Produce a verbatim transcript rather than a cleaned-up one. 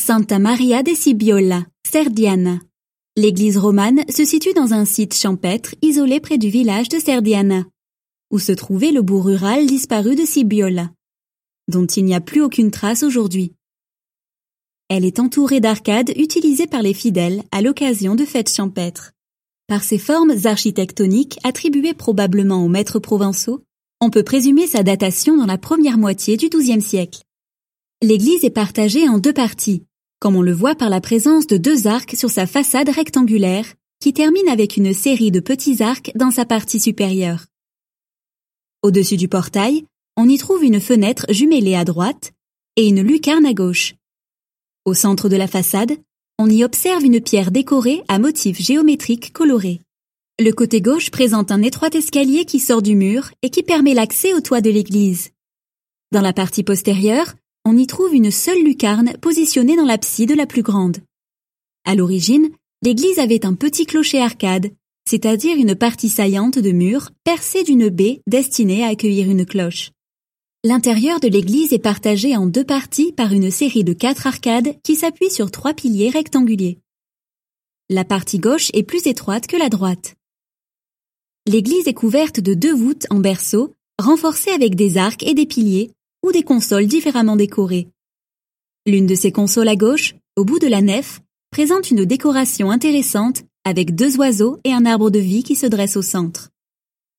Santa Maria de Sibiola, Serdiana. L'église romane se situe dans un site champêtre isolé près du village de Serdiana, où se trouvait le bourg rural disparu de Sibiola, dont il n'y a plus aucune trace aujourd'hui. Elle est entourée d'arcades utilisées par les fidèles à l'occasion de fêtes champêtres. Par ses formes architectoniques attribuées probablement aux maîtres provençaux, on peut présumer sa datation dans la première moitié du douzième siècle. L'église est partagée en deux parties, comme on le voit par la présence de deux arcs sur sa façade rectangulaire, qui termine avec une série de petits arcs dans sa partie supérieure. Au-dessus du portail, on y trouve une fenêtre jumelée à droite et une lucarne à gauche. Au centre de la façade, on y observe une pierre décorée à motifs géométriques colorés. Le côté gauche présente un étroit escalier qui sort du mur et qui permet l'accès au toit de l'église. Dans la partie postérieure, on y trouve une seule lucarne positionnée dans l'abside la plus grande. À l'origine, l'église avait un petit clocher-arcade, c'est-à-dire une partie saillante de mur percée d'une baie destinée à accueillir une cloche. L'intérieur de l'église est partagé en deux parties par une série de quatre arcades qui s'appuient sur trois piliers rectangulaires. La partie gauche est plus étroite que la droite. L'église est couverte de deux voûtes en berceau, renforcées avec des arcs et des piliers, ou des consoles différemment décorées. L'une de ces consoles à gauche, au bout de la nef, présente une décoration intéressante avec deux oiseaux et un arbre de vie qui se dresse au centre.